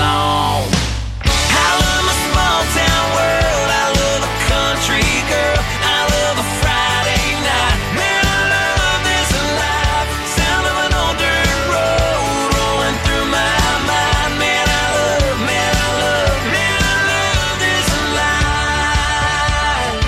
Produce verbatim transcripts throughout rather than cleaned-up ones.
song. I love my small town world. I love a country girl. I love a Friday night. Man, I love this life. Sound of an old dirt road rolling through my mind. Man, I love, man, I love, man, I love this life.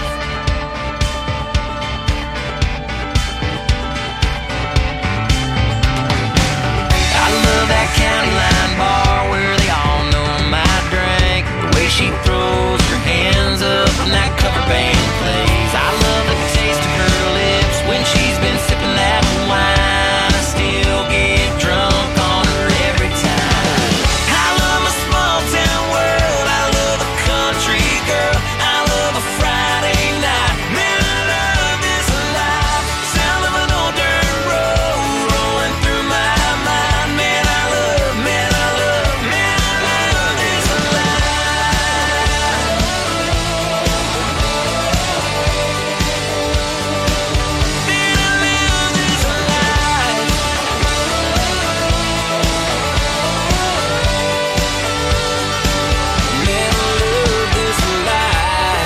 I love that county line bar where they all know my drink. The way she throws her hands up when that cover band plays. I love the taste of her lips when she's been sipping that wine. I still get drunk on her every time. I love my small town world. I love a country girl. I love a Friday night. Man, I love this life. Sound of an old dirt road rolling through my mind. Man, I love, man, I love, man, I love this life. Man, I love this life. Man, I love this life.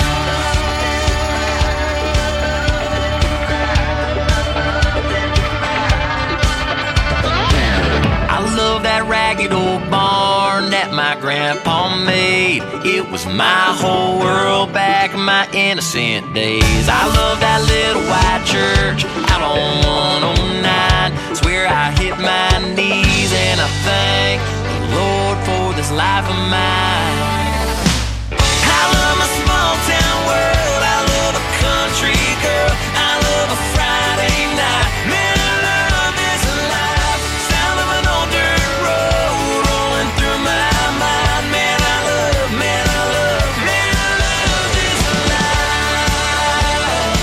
I love that ragged old barn that my grandpa made. It was my whole world back in my innocent days. I love that little white church out on one oh nine. Swear I hit my knees and I thank the Lord for this life of mine. I love my small town world. I love a country girl. I love a Friday night. Man, I love this life. Sound of an old dirt road rolling through my mind. Man, I love, man, I love, man, I love this life.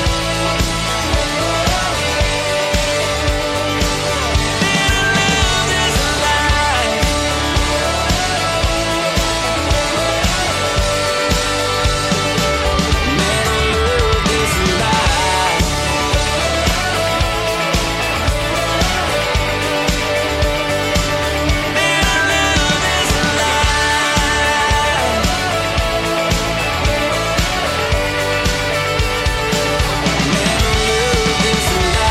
Man, I love this life. Man, I love this life. Man, I love this life. Man, I love this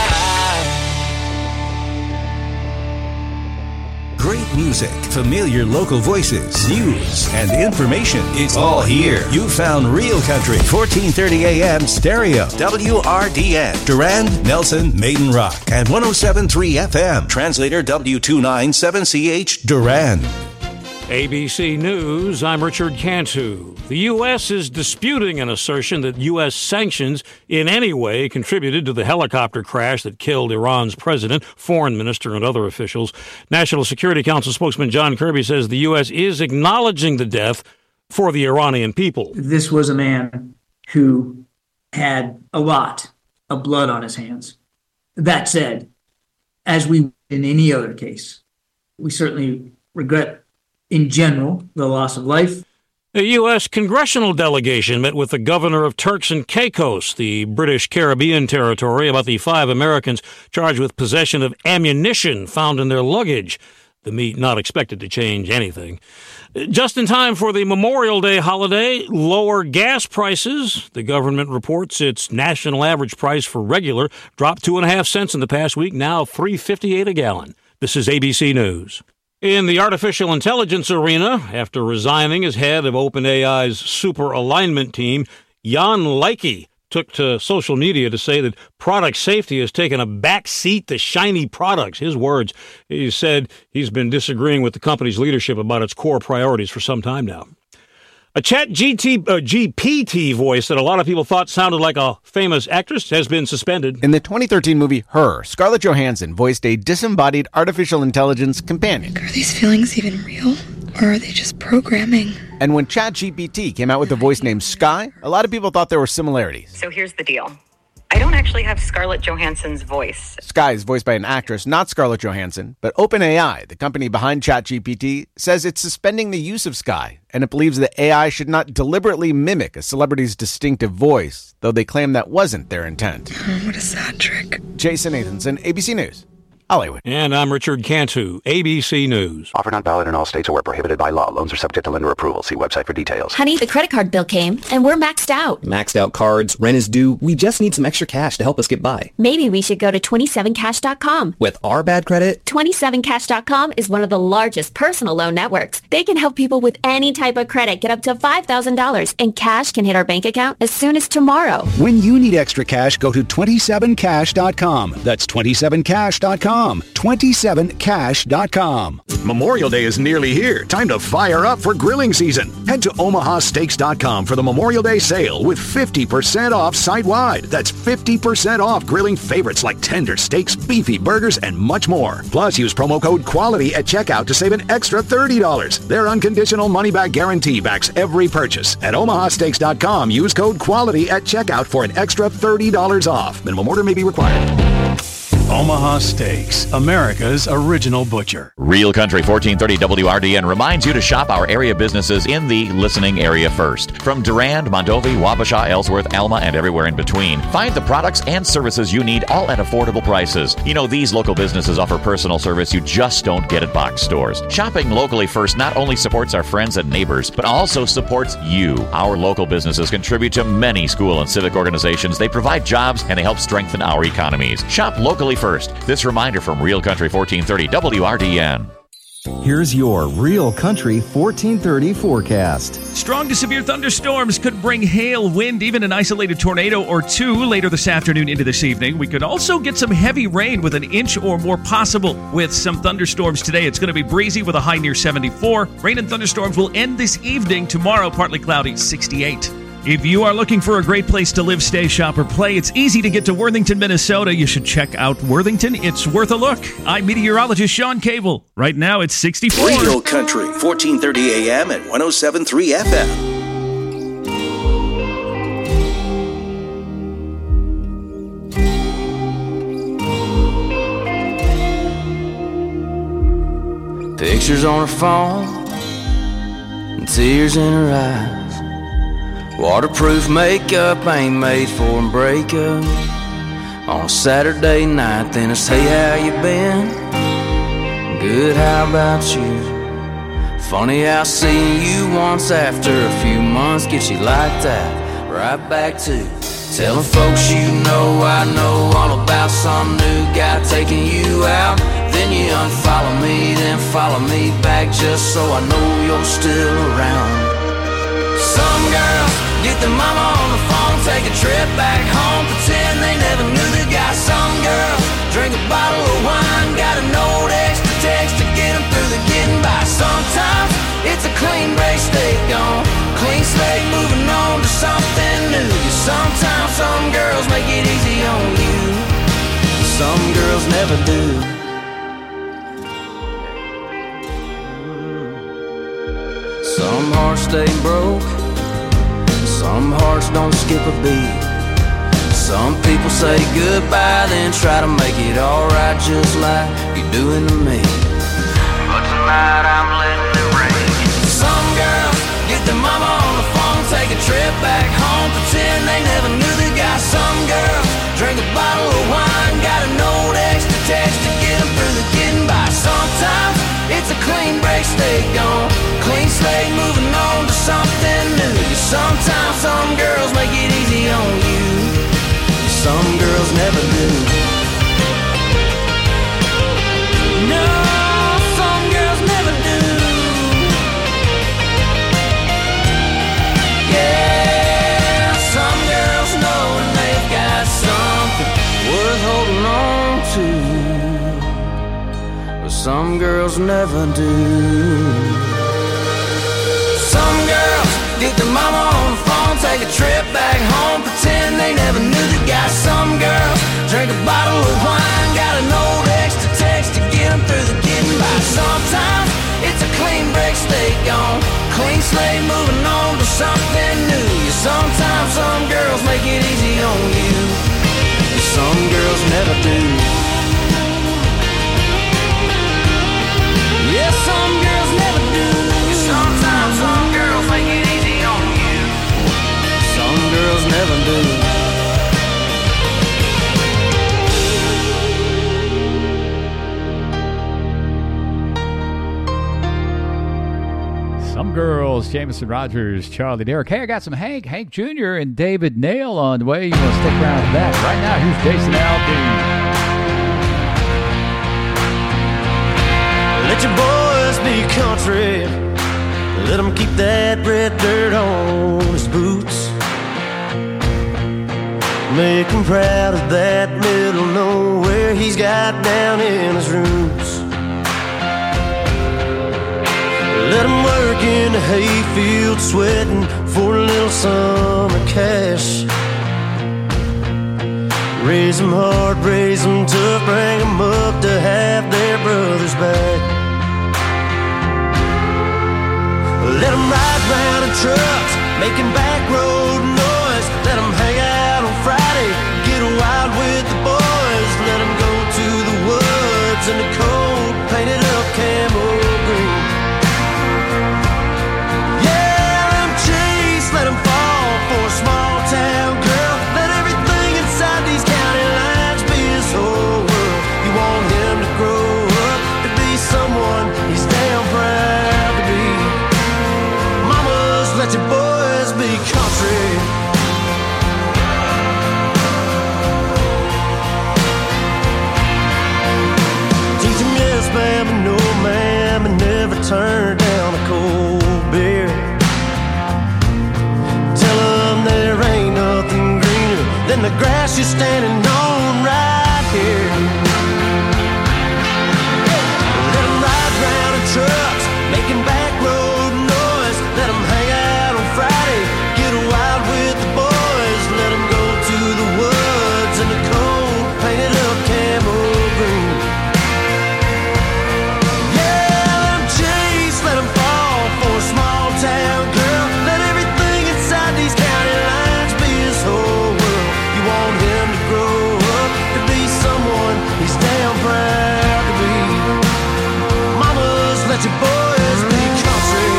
life. Great music, familiar local voices, news, and information. It's all here. You found Real Country, fourteen thirty A M stereo, W R D N, Durand, Nelson, Maiden Rock, and one oh seven point three F M. Translator W two nine seven C H, Durand. A B C News, I'm Richard Cantu. The U S is disputing an assertion that U S sanctions in any way contributed to the helicopter crash that killed Iran's president, foreign minister, and other officials. National Security Council spokesman John Kirby says the U S is acknowledging the death for the Iranian people. This was a man who had a lot of blood on his hands. That said, as we in any other case, we certainly regret in general the loss of life. A U S congressional delegation met with the governor of Turks and Caicos, the British Caribbean territory, about the five Americans charged with possession of ammunition found in their luggage. The meet not expected to change anything. Just in time for the Memorial Day holiday, lower gas prices. The government reports its national average price for regular dropped two and a half cents in the past week, now three fifty-eight a gallon. This is A B C News. In the artificial intelligence arena, after resigning as head of OpenAI's super alignment team, Jan Leike took to social media to say that product safety has taken a back seat to shiny products. His words. He said he's been disagreeing with the company's leadership about its core priorities for some time now. A Chat G P T voice that a lot of people thought sounded like a famous actress has been suspended. In the twenty thirteen movie Her, Scarlett Johansson voiced a disembodied artificial intelligence companion. Are these feelings even real? Or are they just programming? And when Chat G P T came out with a voice named Sky, a lot of people thought there were similarities. So here's the deal. I don't actually have Scarlett Johansson's voice. Sky is voiced by an actress, not Scarlett Johansson, but OpenAI, the company behind ChatGPT, says it's suspending the use of Sky, and it believes that A I should not deliberately mimic a celebrity's distinctive voice, though they claim that wasn't their intent. Oh, what a sad trick. Jason Nathanson, A B C News. Hollywood. And I'm Richard Cantu, A B C News. Offer not valid in all states or where prohibited by law. Loans are subject to lender approval. See website for details. Honey, the credit card bill came, and we're maxed out. Maxed out cards, rent is due. We just need some extra cash to help us get by. Maybe we should go to twenty-seven cash dot com. With our bad credit? twenty-seven cash dot com is one of the largest personal loan networks. They can help people with any type of credit get up to five thousand dollars, and cash can hit our bank account as soon as tomorrow. When you need extra cash, go to twenty-seven cash dot com. That's twenty-seven cash dot com. twenty-seven cash dot com. Memorial Day is nearly here. Time to fire up for grilling season. Head to omaha steaks dot com for the Memorial Day sale with fifty percent off site-wide. That's fifty percent off grilling favorites like tender steaks, beefy burgers, and much more. Plus, use promo code QUALITY at checkout to save an extra thirty dollars. Their unconditional money-back guarantee backs every purchase. At omaha steaks dot com, use code QUALITY at checkout for an extra thirty dollars off. Minimum order may be required. Omaha Steaks, America's original butcher. Real Country fourteen thirty W R D N reminds you to shop our area businesses in the listening area first. From Durand, Mondovi, Wabasha, Ellsworth, Alma, and everywhere in between, find the products and services you need all at affordable prices. You know, these local businesses offer personal service you just don't get at box stores. Shopping locally first not only supports our friends and neighbors, but also supports you. Our local businesses contribute to many school and civic organizations. They provide jobs and they help strengthen our economies. Shop locally first. This reminder from Real Country fourteen thirty W R D N. Here's your Real Country fourteen thirty forecast. Strong to severe thunderstorms could bring hail, wind, even an isolated tornado or two later this afternoon into this evening. We could also get some heavy rain with an inch or more possible with some thunderstorms today. It's going to be breezy with a high near seventy-four. Rain and thunderstorms will end this evening. Tomorrow, partly cloudy, sixty-eight. If you are looking for a great place to live, stay, shop, or play, it's easy to get to Worthington, Minnesota. You should check out Worthington. It's worth a look. I'm meteorologist Sean Cable. Right now, it's sixty-four. Real Country, fourteen thirty A M and one oh seven point three F M. Pictures on her phone and tears in her eyes. Waterproof makeup ain't made for a breakup. On a Saturday night, then it's hey, how you been? Good, how about you? Funny how seeing you once after a few months gets you like that. Right back to telling folks you know I know all about some new guy taking you out. Then you unfollow me, then follow me back just so I know you're still around. Some girls get their mama on the phone, take a trip back home, pretend they never knew the guy. Some girls drink a bottle of wine, got a note, extra text to get them through the getting by. Sometimes it's a clean break, stay gone, clean slate, moving on to something new. Sometimes some girls make it easy on you, some girls never do. Some hearts stay broke, some hearts don't skip a beat. Some people say goodbye, then try to make it alright just like you're doing to me. But tonight I'm letting it rain. Some girls get their mama on the phone, take a trip back home, pretend they never knew the guy. Some girls drink a bottle of wine, got a note, extra text to get them through the getting by. Sometimes it's a clean break, stay gone, clean slate, moving on to something new. Sometimes some girls make it easy on you, some girls never do. No, some girls never do. Yeah, some girls know when they've got something worth holding on to, but some girls never do. Some girls get their mama on the phone, take a trip back home, pretend they never knew the guy. Some girls drink a bottle of wine, got an old extra text to get them through the getting by. Sometimes it's a clean break, stay gone, clean slate, moving on to something new. Sometimes some girls make it easy on you, some girls never do. Yeah, some girls never do. Sometimes some girls make it easy on you, some girls never do. Some Girls, Jameson Rogers, Charlie Derrick. Hey, I got some Hank, Hank Junior and David Nail on the way. You want to stick around for that. Right now, here's Jason Aldean. Let your boys be country. Let them keep that red dirt on his boots. Make him proud of that middle nowhere he's got down in his roots. Let him work in the hayfield sweating for a little summer cash. Raise them hard, raise them tough, bring them up to have their brothers back. Let them ride round in trucks, making back road noise. Let them hang out on Friday, get wild with the boys. Let them go to the woods in the cold, painted up camo green. Let him fall for a small town girl. Let everything inside these county lines be his whole world. You want him to grow up to be someone he's damn proud to be. Mamas, let your boys be country. Teach him yes ma'am and no ma'am, and never turn down a cold beer. There ain't nothing greener than the grass you're standing on right here. Let them ride round in trucks, making back road noise. Let them hang out on Friday, get wild with the boys. Let them go to the woods in the cold, painted up camo green. Yeah, let them chase, let them fall for a small town girl. Let everything inside these county lines be his whole world. You want him to grow up to be someone he's damn proud to be. Mamas, let your boys be country.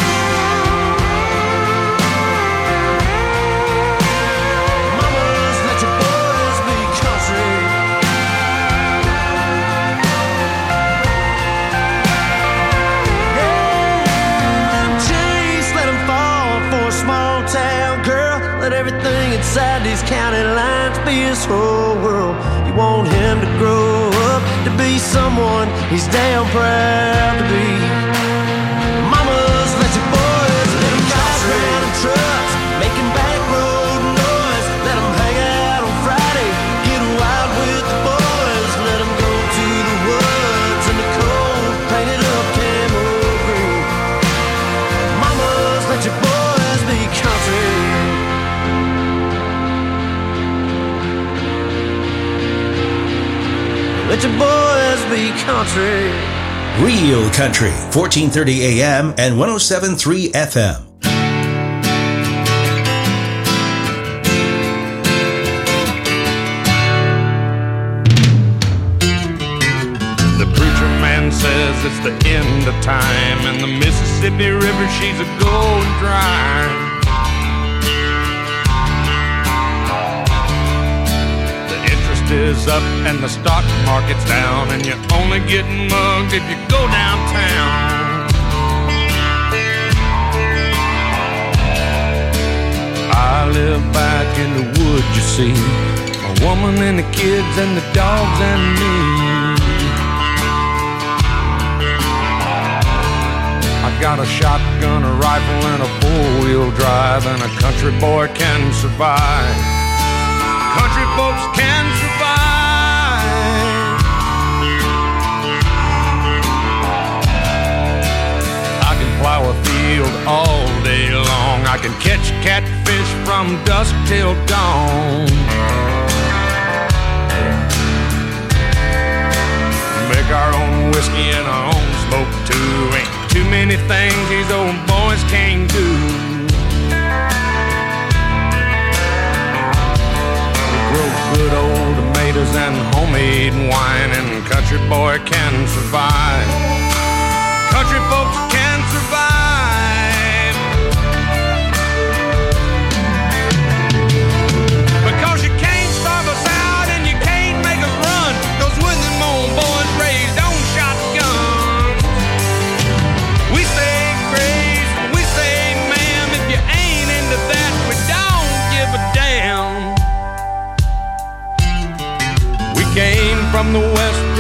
Mamas, let your boys be country. Small town girl, let everything inside these county lines be his whole world. You want him to grow up to be someone he's damn proud to be. Mamas, let your boys let him ride around in trucks, making back road noise. Let him hang out on Friday, get wild with the boys. Let him go to the woods in the cold, painted up camo green. Mamas, let your boys be country. Let your boys be country. Real Country, fourteen thirty A M and one oh seven point three F M. The preacher man says it's the end of time, and the Mississippi River, she's a going dry. The interest is up and the stock market's down, and you're only getting mugged if you go downtown. I live back in the woods, you see, a woman and the kids and the dogs and me. I got a shotgun, a rifle, and a four-wheel drive, and a country boy can survive. Country folks can survive. I can plow a field all day long. I can catch catfish from dusk till dawn. Make our own whiskey and our own smoke too. Ain't too many things these old boys can't do. We grow good old tomatoes and homemade wine, and country boy can survive. Country folks can survive. Because you can't starve us out and you can't make us run. Those when them old boys raised on shotguns. We stay crazy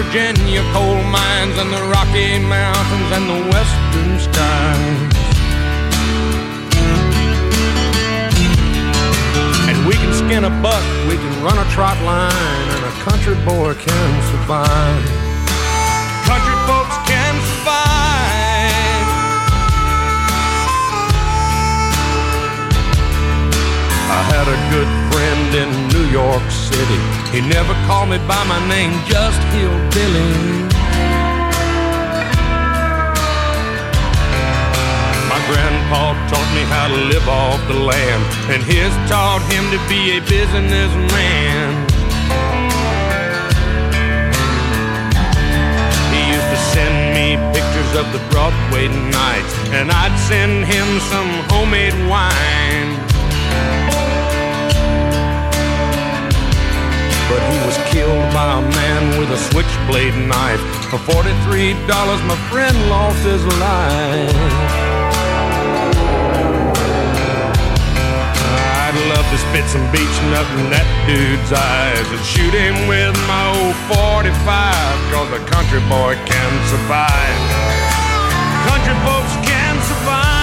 Virginia coal mines and the Rocky Mountains and the western skies. And we can skin a buck, we can run a trot line, and a country boy can survive. Country folks can survive. I had a good friend in New York City. He never called me by my name, just Hillbilly. My grandpa taught me how to live off the land, and his taught him to be a businessman. He used to send me pictures of the Broadway nights, and I'd send him some homemade wine. But he was killed by a man with a switchblade knife. For forty-three dollars, my friend lost his life. I'd love to spit some beach nut in that dude's eyes and shoot him with my old forty-five, cause a country boy can survive. Country folks can survive.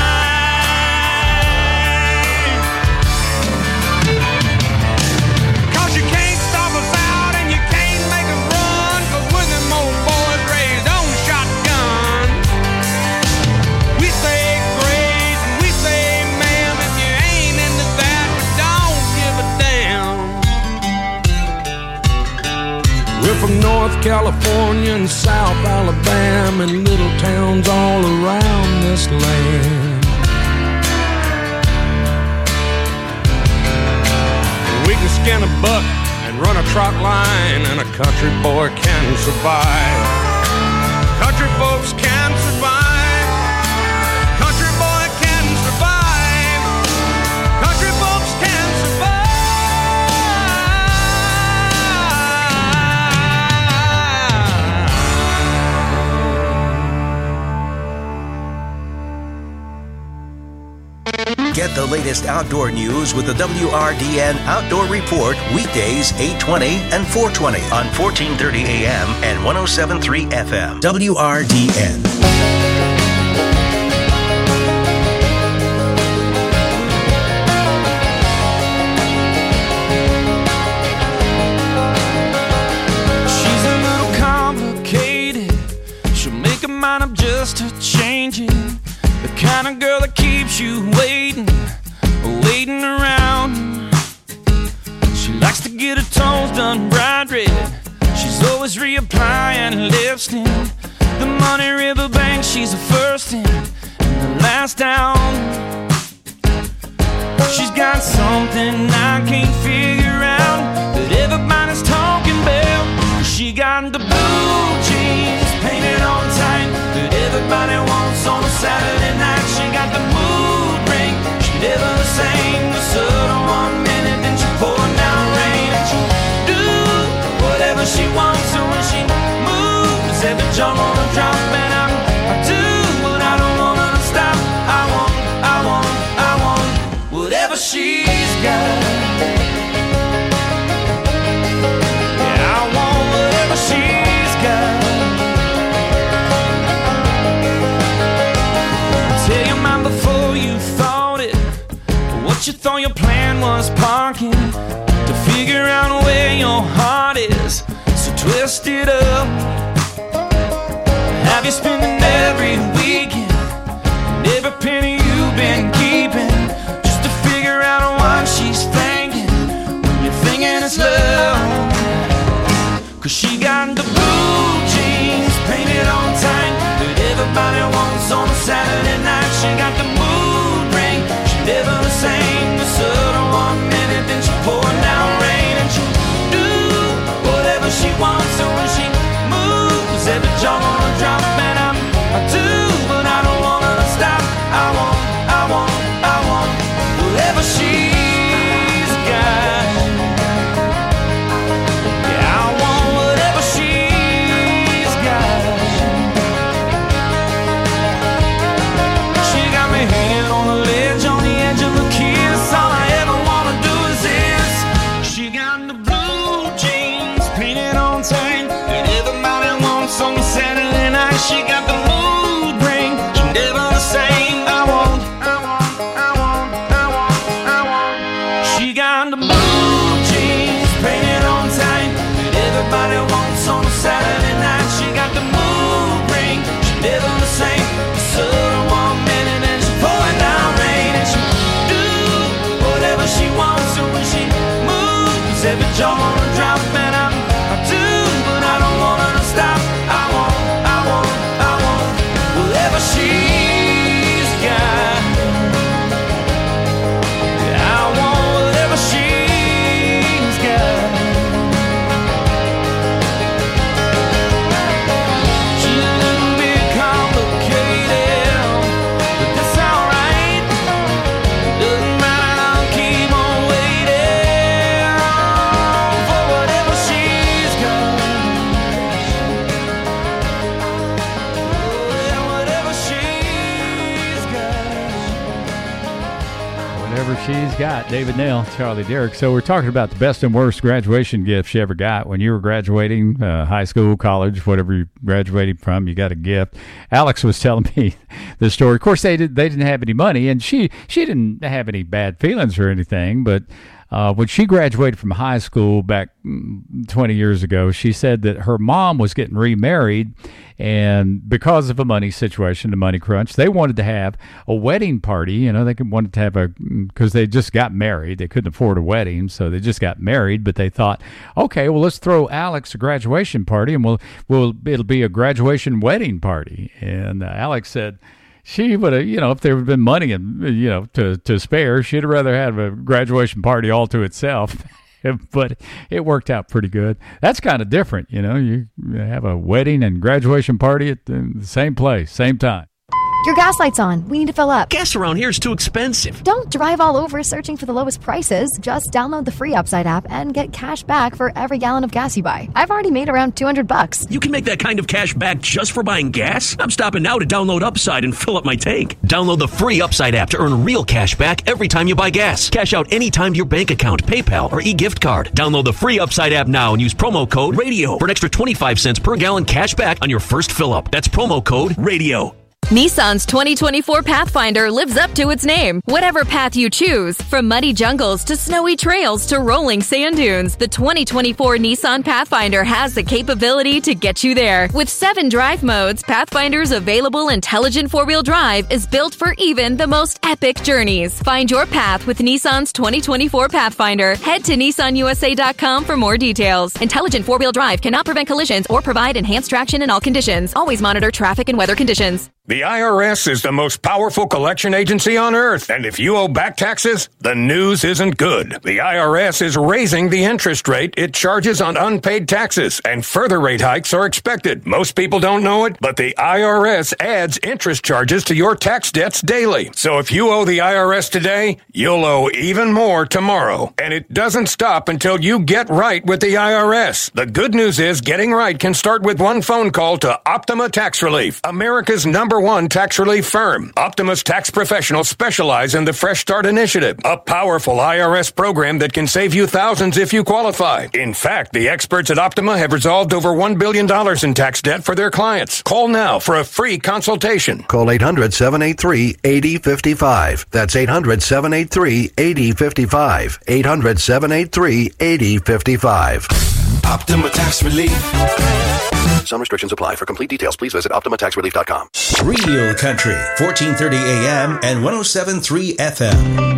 We're from North California and South Alabama and little towns all around this land. We can skin a buck and run a trot line, and a country boy can survive. Country folks can survive. Country boy can survive. Country folks can survive. Get the latest outdoor news with the W R D N Outdoor Report weekdays eight twenty and four twenty on fourteen thirty A M and one oh seven point three F M. W R D N. She's a little complicated. She'll make a mind up just to change it. The kind of girl that keeps you waiting, waiting around. She likes to get her toes done bright red. She's always reapplying lipstick. The Money River Bank, she's the first in and the last down. She's got something I can't figure out that everybody's talking about. She got the blue jeans painted on tight that everybody wants on a Saturday night. She got the mood ring, she never the same. The sun on one minute, then she pouring down rain. And she do whatever she wants, so when she moves, every jump on a drop. And I'm, I do what I don't want her to stop. I want, I want, I want whatever she's got. Yeah, I want whatever she's got. Tell your mind before you thought it, what you thought your plan was parking, to figure out where your heart is, so twist it up. Have you spending every weekend and every penny you've been keeping, just to figure out what she's thinking when you're thinking it's love? Cause she got the blue jeans painted on tight that everybody wants on a Saturday night. She got the mood ring, she never the same. The sun on one minute, then she pouring down rain. And she do whatever she wants, so when she moves, every jump on a drop. And I'm, I do, but I don't want her to stop. I want, I want, I want whatever she's got. Yeah, I want whatever she's got. She got me hanging on the ledge, on the edge of a kiss. Whatever she's got. David Nail, Charlie Derrick. So we're talking about the best and worst graduation gifts you ever got. When you were graduating, uh, high school, college, whatever you graduated from, you got a gift. Alex was telling me the story. Of course, they, did, they didn't have any money, and she, she didn't have any bad feelings or anything, but Uh, when she graduated from high school back twenty years ago, she said that her mom was getting remarried, and because of a money situation, a money crunch, they wanted to have a wedding party. You know, they wanted to have a, because they just got married. They couldn't afford a wedding, so they just got married, but they thought, okay, well, let's throw Alex a graduation party, and we'll, we'll it'll be a graduation wedding party. And uh, Alex said, she would have, you know, if there had been money and, you know, to, to spare, she'd have rather had a graduation party all to itself. But it worked out pretty good. That's kind of different, you know. You have a wedding and graduation party at the same place, same time. Your gas light's on. We need to fill up. Gas around here is too expensive. Don't drive all over searching for the lowest prices. Just download the free Upside app and get cash back for every gallon of gas you buy. I've already made around two hundred bucks. You can make that kind of cash back just for buying gas? I'm stopping now to download Upside and fill up my tank. Download the free Upside app to earn real cash back every time you buy gas. Cash out anytime to your bank account, PayPal, or e-gift card. Download the free Upside app now and use promo code RADIO for an extra twenty-five cents per gallon cash back on your first fill up. That's promo code RADIO. Nissan's twenty twenty-four Pathfinder lives up to its name. Whatever path you choose, from muddy jungles to snowy trails to rolling sand dunes, the twenty twenty-four Nissan Pathfinder has the capability to get you there. With seven drive modes, Pathfinder's available intelligent four-wheel drive is built for even the most epic journeys. Find your path with Nissan's twenty twenty-four Pathfinder. Head to Nissan U S A dot com for more details. Intelligent four-wheel drive cannot prevent collisions or provide enhanced traction in all conditions. Always monitor traffic and weather conditions. The I R S is the most powerful collection agency on earth, and if you owe back taxes, the news isn't good. The I R S is raising the interest rate it charges on unpaid taxes, and further rate hikes are expected. Most people don't know it, but the I R S adds interest charges to your tax debts daily. So if you owe the I R S today, you'll owe even more tomorrow. And it doesn't stop until you get right with the I R S. The good news is getting right can start with one phone call to Optima Tax Relief, America's number one tax relief firm. Optima's tax professionals specialize in the Fresh Start Initiative, a powerful I R S program that can save you thousands if you qualify. In fact, the experts at Optima have resolved over one billion dollars in tax debt for their clients. Call now for a free consultation. Call eight hundred, seven eight three, eight zero five five. That's eight hundred, seven eight three, eight zero five five. eight hundred, seven eight three, eight zero five five. Optima Tax Relief. Some restrictions apply. For complete details, please visit Optima Tax Relief dot com. Real Country, fourteen thirty A M and one oh seven point three F M.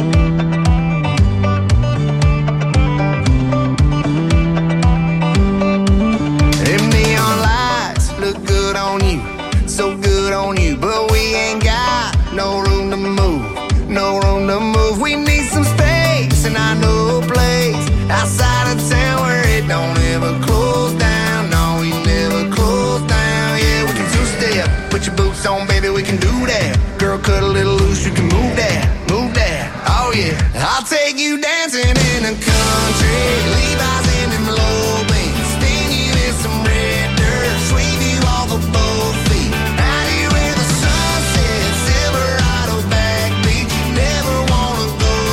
So good on you, but we ain't got no room to move, no room to move. We need some space, and I know a place outside of town where it don't ever close down. No, we never close down. Yeah, we can two-step, put your boots on, baby, we can do that. Girl, cut a little loose, you can move that, move that. Oh yeah, I'll take you dancing in the country, Levi's in them low beams, spin you in some red dirt, sweep you off of both feet. Out here where the sun sets, Silverado back beach, you never wanna go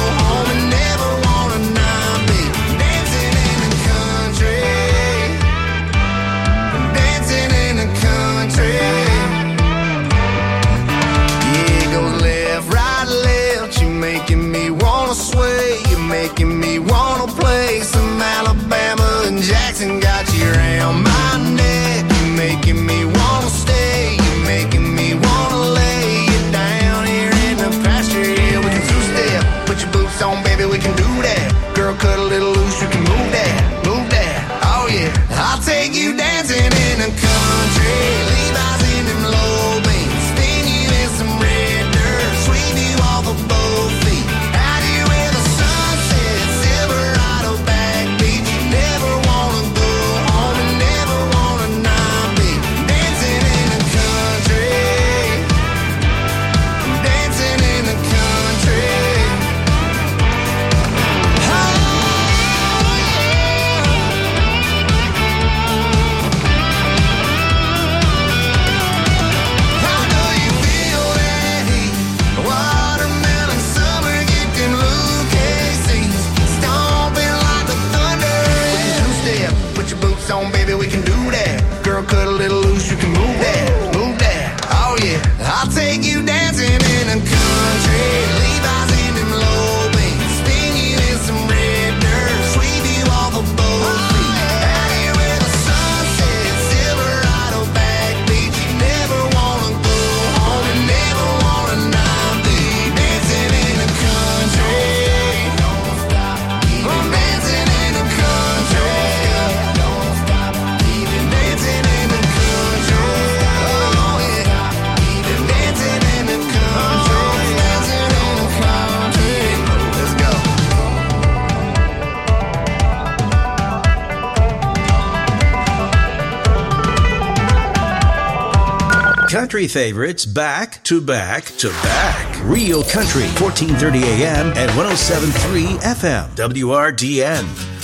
Country favorites back to back to back. Real Country, fourteen thirty A M and one oh seven point three F M. W R D N.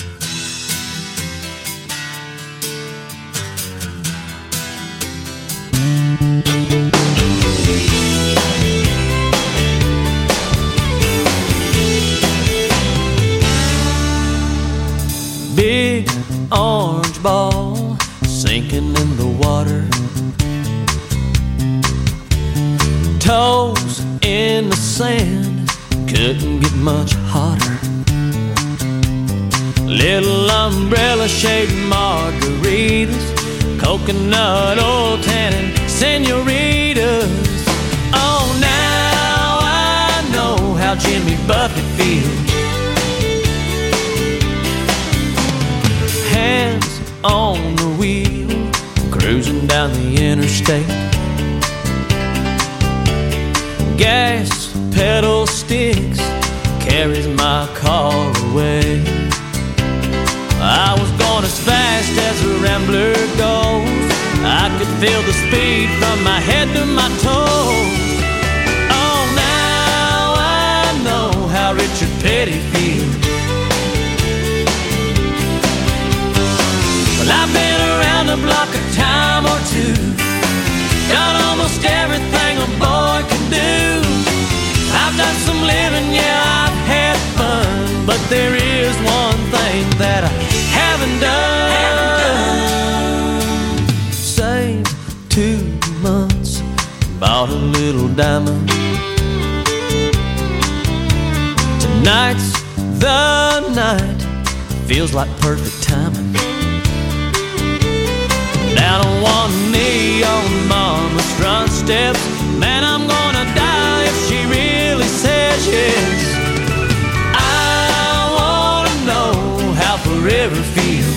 Big orange ball sinking in the water, toes in the sand, couldn't get much hotter. Little umbrella shaped margaritas, coconut oil tannin senoritas. Oh, now I know how Jimmy Buffett feels. Hands on the wheel, cruising down the interstate. Gas pedal sticks, carries my car away. I was going as fast as a rambler goes. I could feel the speed from my head to my toes. Oh, now I know how Richard Petty feels. Well, I've been around the block a time or two, done almost everything a boy can do. I've done some living, yeah, I've had fun, but there is one thing that I haven't done. Haven't done. Saved two months, bought a little diamond. Tonight's the night, feels like perfect timing. Down on one knee on mama's front steps, man, I'm gonna die if she really says yes. I wanna know how forever feels.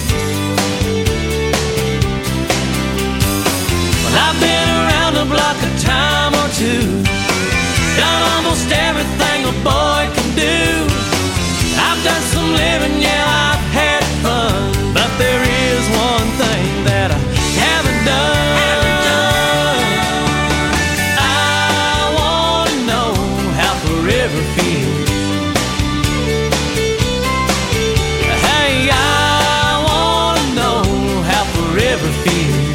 Well, I've been around the block a time or two, done almost everything a boy can do. I've done some living, yeah, I've had fun, but there is one thing that I haven't done. Haven't done. I wanna know how forever feels. Hey, I wanna know how forever feels.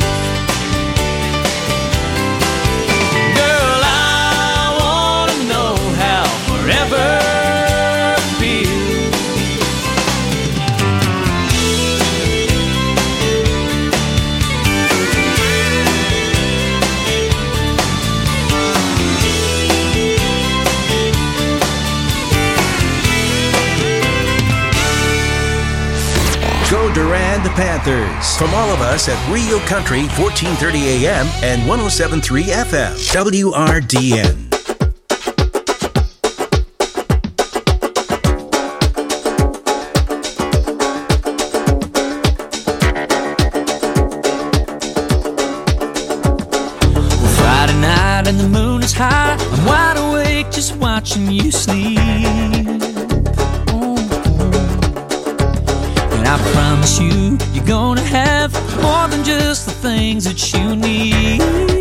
Girl, I wanna know how forever feels. Go Durand Panthers. From all of us at Real Country, fourteen thirty A M and one oh seven point three F M. W R D N. Friday night and the moon is high, I'm wide awake just watching you sleep. And I promise you, you're gonna have more than just the things that you need.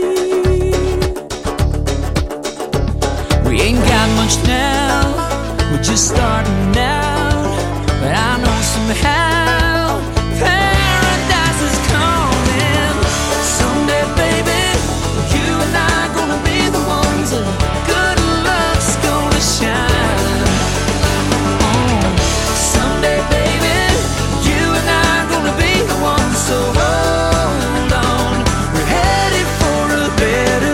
We ain't got much now, we're just starting out, but I know somehow paradise is coming. Someday, baby, you and I are gonna be the ones that good luck's gonna shine. Oh, someday, baby, you and I are gonna be the ones, so hold on, we're headed for a better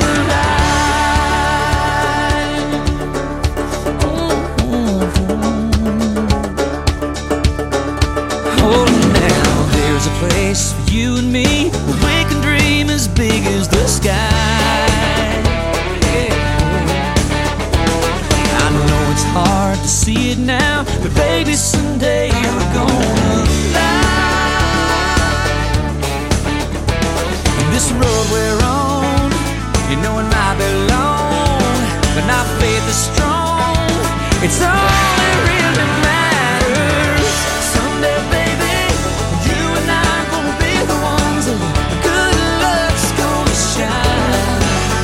life. Oh, now there's a place for you and me where we can dream as big as the sky. Yeah. I know it's hard to see it now, but baby, someday we're gonna fly. And this road we're on, you know it might be long, but our faith is strong. It's all that really matters. Someday, baby, you and I are gonna be the ones, and good luck's gonna shine.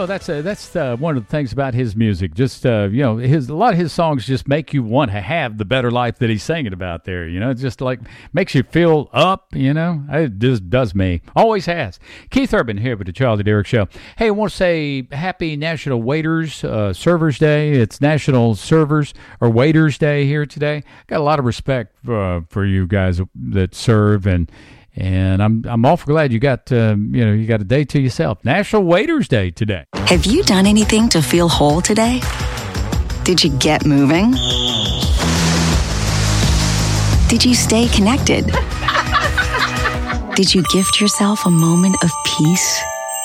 that's uh, that's uh, one of the things about his music. Just uh, you know, his a lot of his songs just make you want to have the better life that he's singing about there. You know, it just like makes you feel up. You know, it just does me. Always has. Keith Urban here with the Charlie Derrick Show. Hey, I want to say happy National Waiters uh, Servers Day. It's National Servers or Waiters Day here today. Got a lot of respect uh, for you guys that serve and. And I'm I'm awful glad you got uh, you know you got a day to yourself. National Waiters Day today. Have you done anything to feel whole today? Did you get moving? Did you stay connected? Did you gift yourself a moment of peace?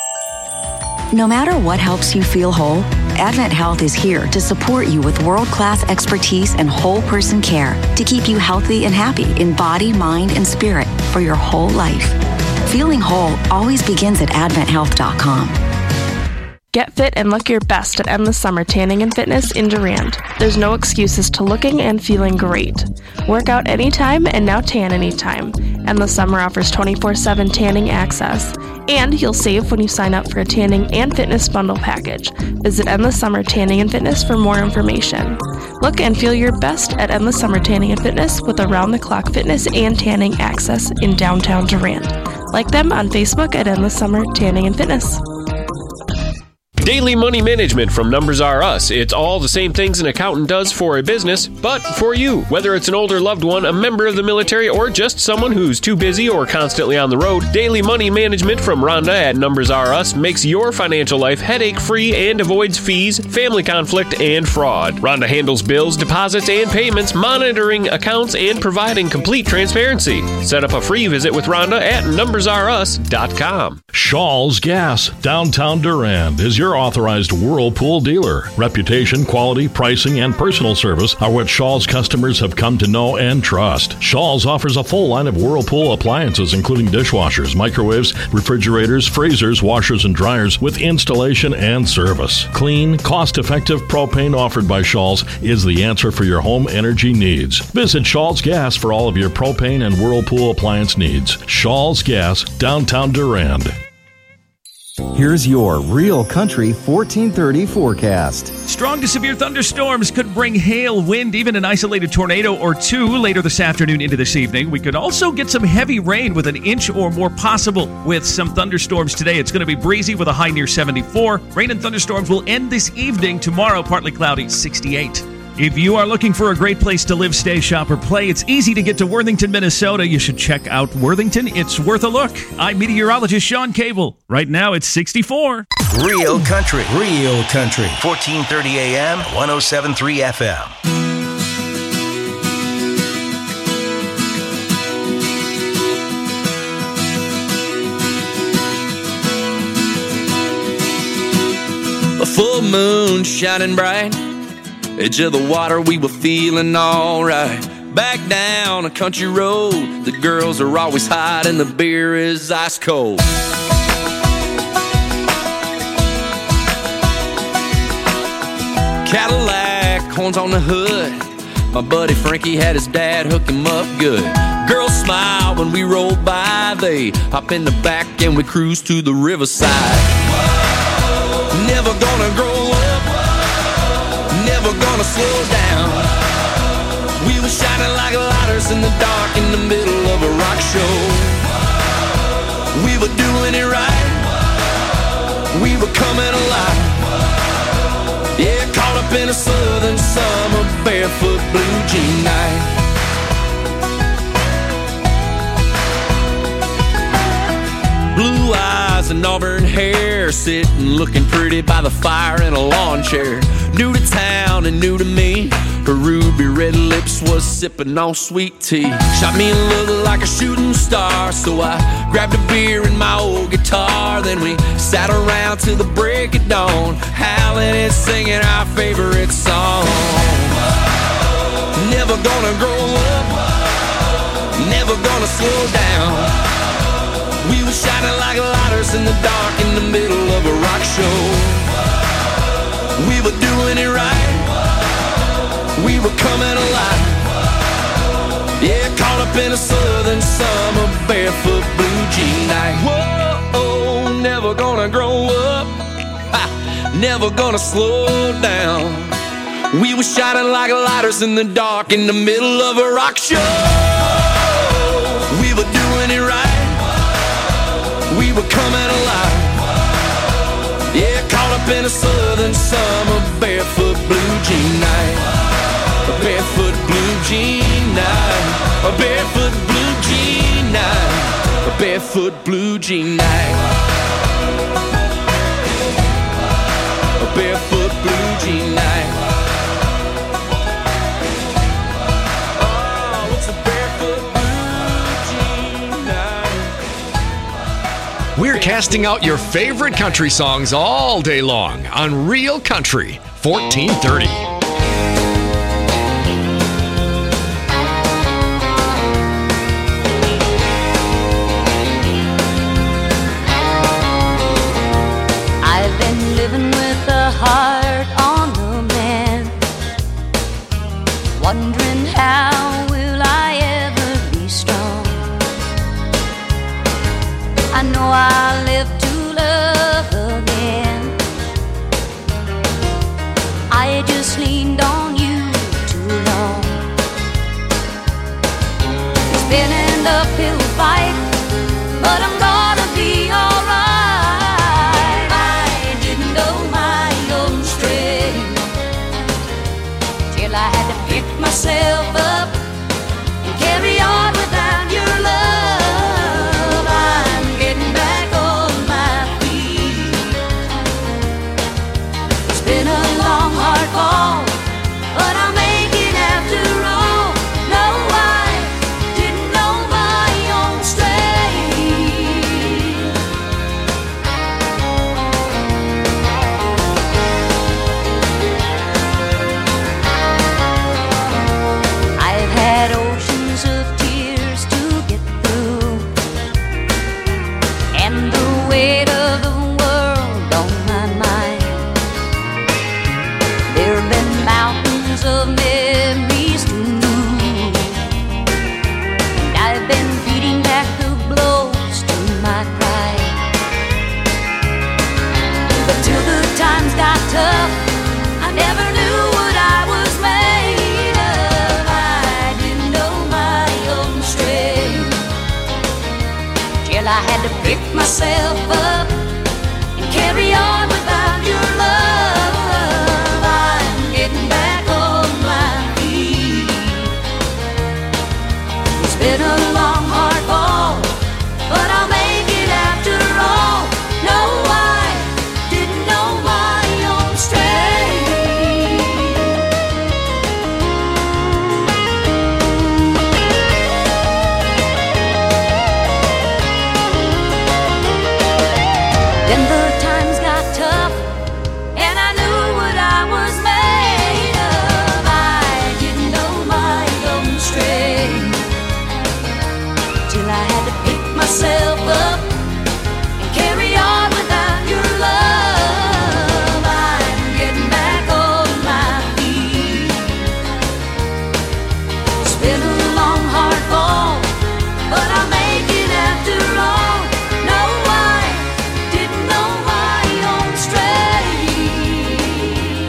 No matter what helps you feel whole, Advent Health is here to support you with world-class expertise and whole person care to keep you healthy and happy in body, mind, and spirit for your whole life. Feeling whole always begins at advent health dot com. Get fit and look your best at Endless Summer Tanning and Fitness in Durand. There's no excuses to looking and feeling great. Work out anytime and now tan anytime. Endless Summer offers twenty-four seven tanning access. And you'll save when you sign up for a tanning and fitness bundle package. Visit Endless Summer Tanning and Fitness for more information. Look and feel your best at Endless Summer Tanning and Fitness with around-the-clock fitness and tanning access in downtown Durand. Like them on Facebook at Endless Summer Tanning and Fitness. Daily Money Management from Numbers R Us. It's all the same things an accountant does for a business, but for you. Whether it's an older loved one, a member of the military, or just someone who's too busy or constantly on the road, Daily Money Management from Rhonda at Numbers R Us makes your financial life headache-free and avoids fees, family conflict, and fraud. Rhonda handles bills, deposits, and payments, monitoring accounts, and providing complete transparency. Set up a free visit with Rhonda at numbers r us dot com. Shaw's Gas, downtown Durand, is your authorized Whirlpool dealer. Reputation, quality, pricing, and personal service are what Shaw's customers have come to know and trust. Shaw's offers a full line of Whirlpool appliances, including dishwashers, microwaves, refrigerators, freezers, washers, and dryers, with installation and service. Clean, cost-effective propane offered by Shaw's is the answer for your home energy needs. Visit Shaw's Gas for all of your propane and Whirlpool appliance needs. Shaw's Gas, downtown Durand. Here's your Real Country fourteen thirty forecast. Strong to severe thunderstorms could bring hail, wind, even an isolated tornado or two later this afternoon into this evening. We could also get some heavy rain with an inch or more possible with some thunderstorms today. It's going to be breezy with a high near seventy-four. Rain and thunderstorms will end this evening. Tomorrow, partly cloudy, sixty-eight. If you are looking for a great place to live, stay, shop, or play, it's easy to get to Worthington, Minnesota. You should check out Worthington. It's worth a look. I'm meteorologist Sean Cable. Right now, it's sixty-four. Real Country. Real Country. fourteen thirty A M, one oh seven point three F M. A full moon shining bright, edge of the water, we were feeling alright. Back down a country road, the girls are always hot and the beer is ice cold. Cadillac, horns on the hood, my buddy Frankie had his dad hook him up good. Girls smile when we roll by, they hop in the back and we cruise to the riverside. Never gonna grow up, never gonna slow down. We were shining like lighters in the dark in the middle of a rock show. We were doing it right, we were coming alive. Yeah, caught up in a southern summer, barefoot blue jean night. Blue eyes and auburn hair, sitting looking pretty by the fire in a lawn chair. New to town and new to me, her ruby red lips was sipping on sweet tea. Shot me a look like a shooting star, so I grabbed a beer and my old guitar. Then we sat around till the break of dawn, howling and singing our favorite song. Never gonna grow up, never gonna slow down. We were shining like lighters in the dark in the middle of a rock show. We were doing it right, we were coming alive. Yeah, caught up in a southern summer, barefoot blue jean night. Whoa, oh, never gonna grow up, ha, never gonna slow down. We were shining like lighters in the dark in the middle of a rock show. We were doing it right. We were coming alive. Yeah, caught up in a southern summer barefoot blue jean night. A barefoot blue jean night. A barefoot blue jean night. A barefoot blue jean night. A barefoot blue jean night. Oh, it's a barefoot blue jean night. We're casting out your favorite country songs all day long on Real Country fourteen thirty. Heart on the mend, wondering how will I ever be strong. I know I'll live to love again. I just leaned on you too long. It's been an uphill fight, but I'm gonna be alright. I had to pick myself up and carry on without your love. I'm getting back on my feet. It's been a long, hard fall, but I'll make it after all. No, I didn't know my own had oceans of tears to get through, and the weight of the world on my mind. There have been mountains of memories to move, and I've been beating back the blows to my pride. But till the times got tough, I never knew what I was made. I had to pick myself up and carry on without your love. I'm getting back on my feet. It's been a long, hard fall, but I'll make it after all. No, I didn't know my own strength. Then the times got tough, and I knew what I was made of. I didn't know my own strength, till I had to pick myself up and carry on without your love. I'm getting back on my feet. It's been a long, hard fall, but I'll make it after all. No, I didn't know my own strength.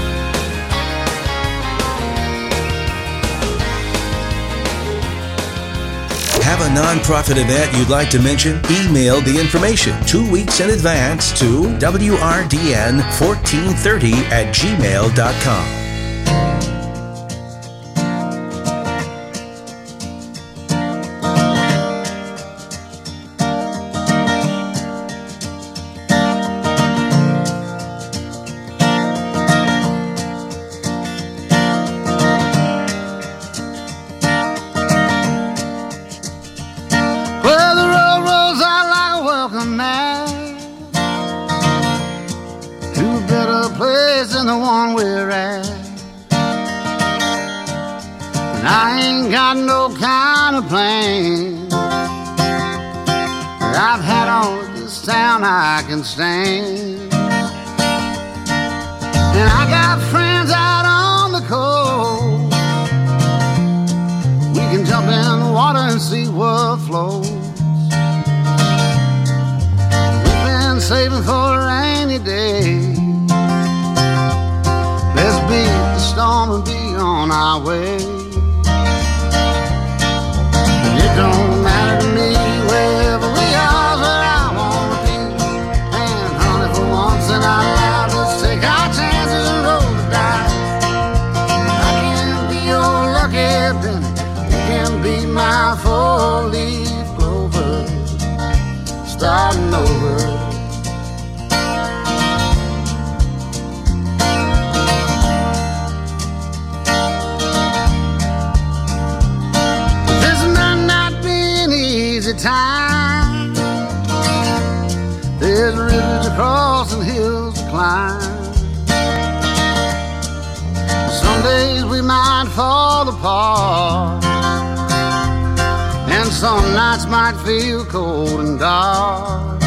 Have a nonprofit event you'd like to mention? Email the information two weeks in advance to W R D N fourteen thirty at gmail dot com. Well, the road rolls out like a welcome mat to a better place than the one we're at. And I ain't got no kind of plan that I've had on this town I can stand. And I got friends out on the coast. We can jump in the water and see what flows. We've been saving for a rainy day, gonna be on our way. It don't matter to me, wherever we are, where I wanna be. And honey, for once in our lives, let's take our chances and roll the dice. I can be your lucky penny, you can be my four-leaf clover, starting over. Time. There's rivers to cross and hills to climb. Some days we might fall apart, and some nights might feel cold and dark.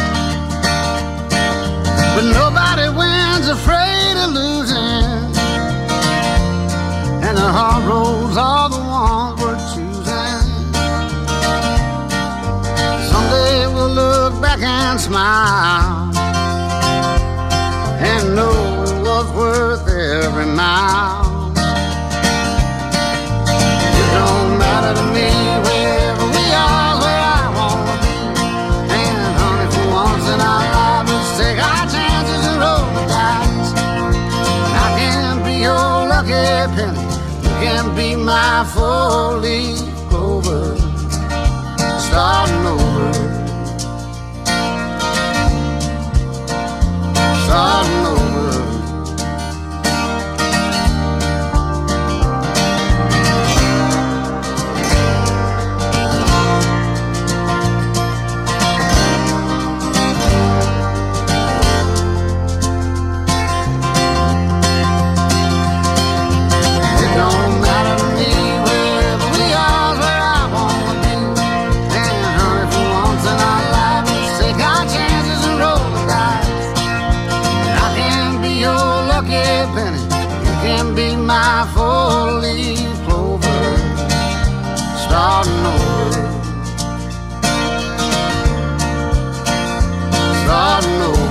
But nobody wins afraid of losing, and the hard roads are the ones we're choosing. Someday we'll look back and smile and know it was worth every mile. It don't matter to me, wherever we are, where I wanna be. And honey, for once in our lives, let's take our chances and roll the dice. I can be your lucky penny, you can be my four-leaf clover, starting over, starting over. It don't matter to me, wherever we are, where I wanna be. And honey, for once in our lives, let's take our chances and roll the dice. I can be your lucky penny, you can be my four-leaf clover, starting over, starting over.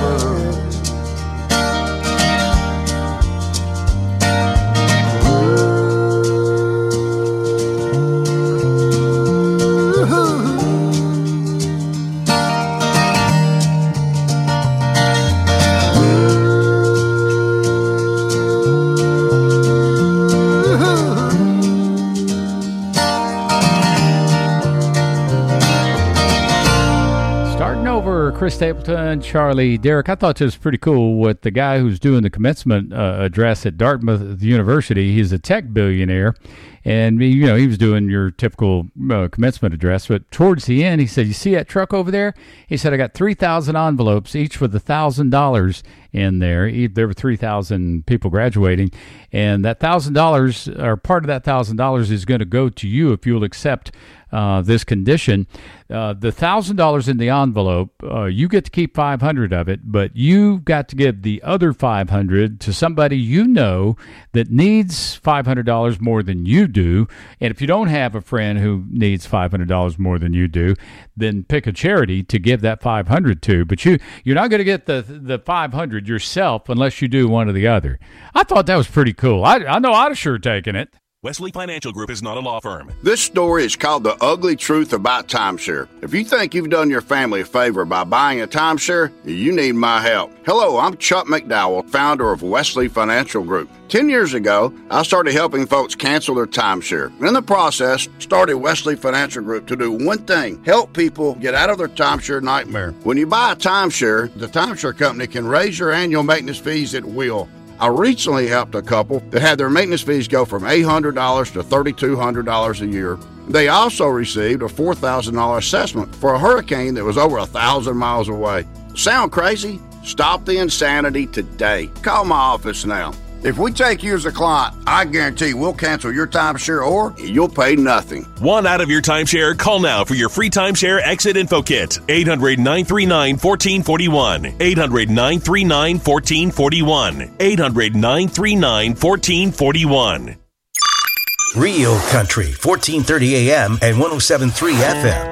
Chris Stapleton, Charlie Derrick. I thought this was pretty cool with the guy who's doing the commencement uh, address at Dartmouth University. He's a tech billionaire, and you know he was doing your typical uh, commencement address. But towards the end, he said, "You see that truck over there?" He said, "I got three thousand envelopes, each with a thousand dollars in there. There were three thousand people graduating, and that thousand dollars, or part of that thousand dollars, is going to go to you if you'll accept uh, this condition. Uh, the thousand dollars in the envelope, uh, you get to keep five hundred of it, but you got to give the other five hundred to somebody you know that needs five hundred dollars more than you do. And if you don't have a friend who needs five hundred dollars more than you do, then pick a charity to give that five hundred to. But you you're not going to get the the five hundred yourself unless you do one or the other." I thought that was pretty cool. I I know I'd have sure taken it. Wesley Financial Group is not a law firm. This story is called The Ugly Truth About Timeshare. If you think you've done your family a favor by buying a timeshare, you need my help. Hello, I'm Chuck McDowell, founder of Wesley Financial Group. Ten years ago, I started helping folks cancel their timeshare. In the process, started Wesley Financial Group to do one thing: help people get out of their timeshare nightmare. When you buy a timeshare, the timeshare company can raise your annual maintenance fees at will. I recently helped a couple that had their maintenance fees go from eight hundred dollars to three thousand two hundred dollars a year. They also received a four thousand dollars assessment for a hurricane that was over one thousand miles away. Sound crazy? Stop the insanity today. Call my office now. If we take you as a client, I guarantee we'll cancel your timeshare or you'll pay nothing. Want out of your timeshare? Call now for your free timeshare exit info kit. eight hundred, nine three nine, one four four one. eight hundred, nine three nine, one four four one. eight hundred, nine three nine, one four four one. Real Country, fourteen thirty A M and one oh seven point three F M.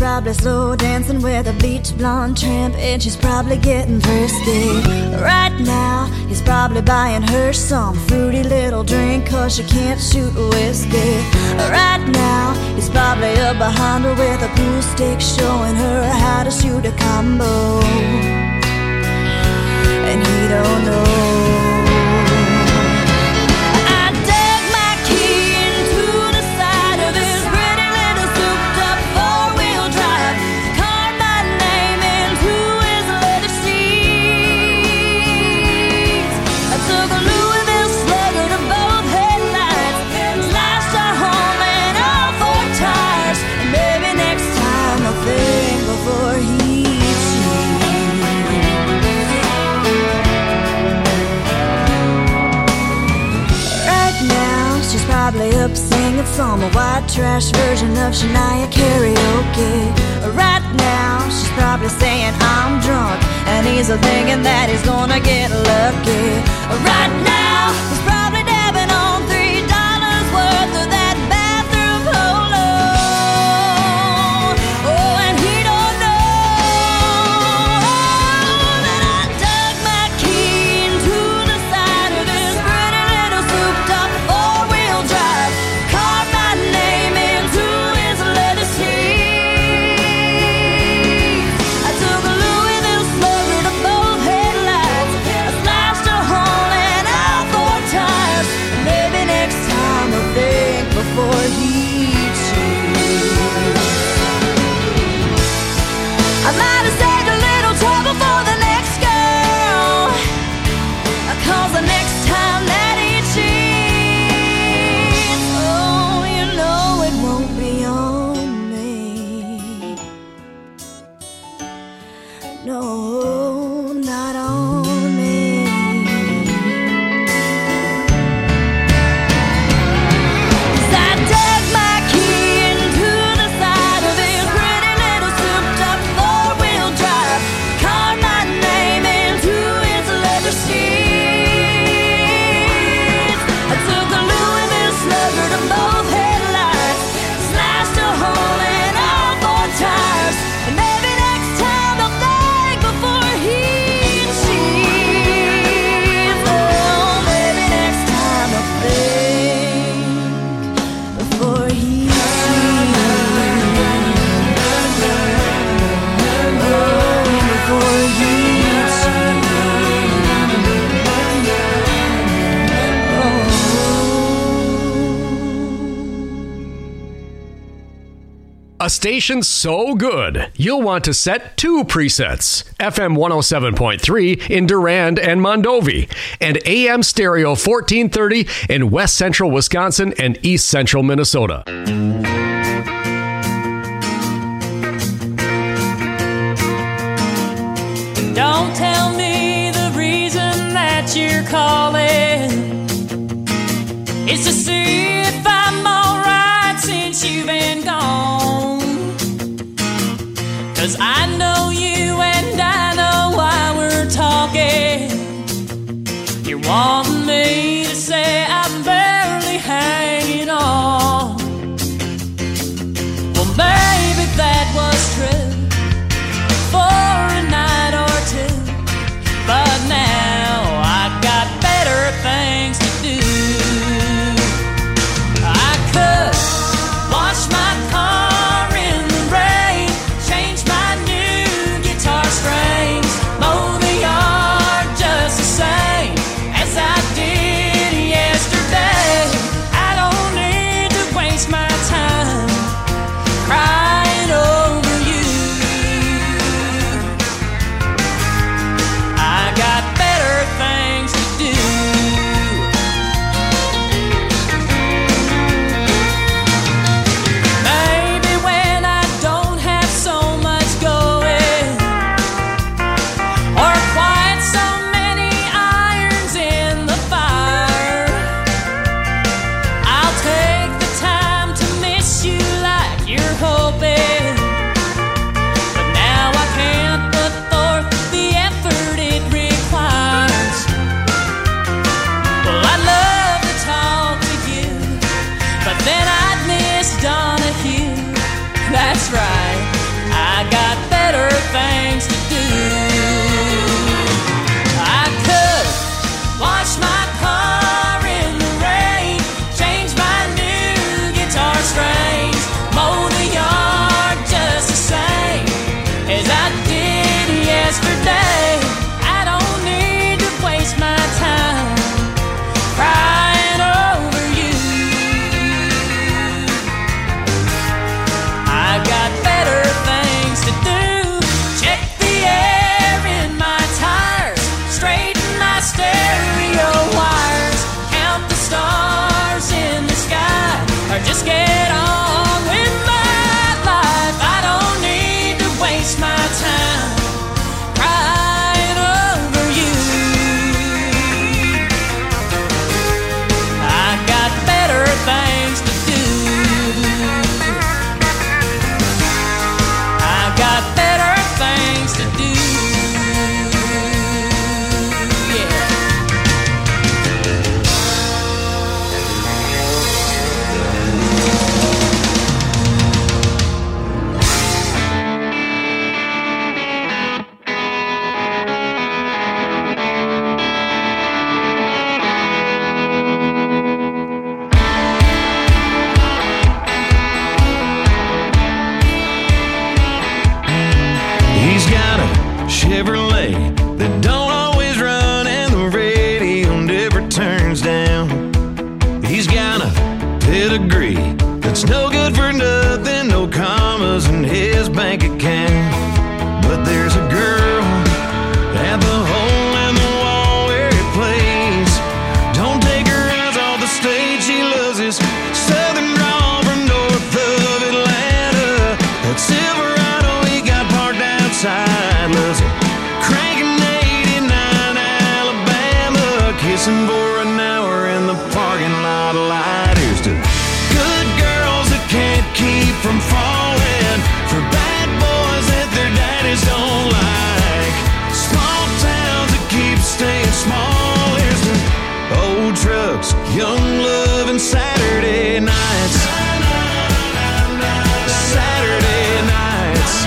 probably slow dancing with a bleach blonde tramp, and she's probably getting frisky. Right now, he's probably buying her some fruity little drink, cause she can't shoot whiskey. Right now, he's probably up behind her with a pool stick, showing her how to shoot a combo. And he don't know. Probably up singing some white trash version of Shania karaoke. Right now, she's probably saying I'm drunk, and he's thinking that he's gonna get lucky. Right now, he's probably dabbing on three dollars worth of that bathroom polo. Oh, and he don't know that I dug my key into the side of this pretty little souped-up four-wheel drive, carved my name into his leather seats. I took a Louisville slugger to both headlights, I slashed a hole in all four tires. Maybe next time I'll think before he cheats. I might have saved a little trouble for the next girl, cause the next time that he cheats, oh, you know it won't be on me. No, not on me. 'Cause I dug my key into the side of his pretty little souped-up four-wheel drive, carved my name into his leather seats. I took a Louisville slugger to both headlights, slashed a hole in all four tires. And maybe next time I'll think before he cheats. Oh, maybe next time I'll think before he cheats. Oh, before he A station so good, you'll want to set two presets. F M one oh seven point three in Durand and Mondovi, and A M stereo fourteen thirty in West Central Wisconsin and East Central Minnesota. Don't tell me the reason that you're calling is to see if I'm alright since you've been gone. 'Cause I know you and I know why we're talking. You're wanting me to say I'm barely hanging on. Well, maybe that was true for a night or two, but now I've got better things to do. I could wash my car in the rain, change my new guitar strings, mow the yard just the same as I did yesterday. I don't need to waste my time crying over you. I got better things to do. Maybe when I don't have so much going, or quite so many irons in the fire, I'll take the time to miss you like you're hoping. But now I can't put forth the effort it requires. Well, I'd love to talk to you, but then I'd miss Donahue. That's right, I got better things to do. I could wash my car in the rain, change my new guitar strings, mow the yard just the same as I did yesterday. I don't need to waste my time crying over you. I got better things to do. Check the air in my tires, straighten my stereo wires, count the stars in the sky, or just get on with my life. I don't need to waste my time crying over you. I got better things to do. I got better things to do. Yeah. He's got a Chevrolet that don't always run, and the radio never turns down. He's got a pedigree that's no good for nothing, no commas in his bank account. But there's a girl at the hole in the wall where he plays. Don't take her eyes off the stage, she loves his southern drawl from north of Atlanta. That Silverado he got parked outside, loves it cranking eighty-nine Alabama, kissing for an hour in the parking lot light. Here's to good girls that can't keep from falling for bad boys that their daddies don't like, small towns that keep staying small. Here's to old trucks, young love, and Saturday nights. Saturday nights.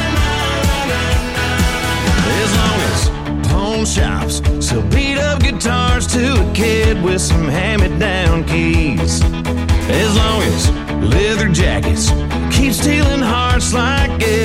As long as pawn shops sell beat up guitars to a kid with some hand-me-down keys. As long as leather jackets keep stealing hearts like it.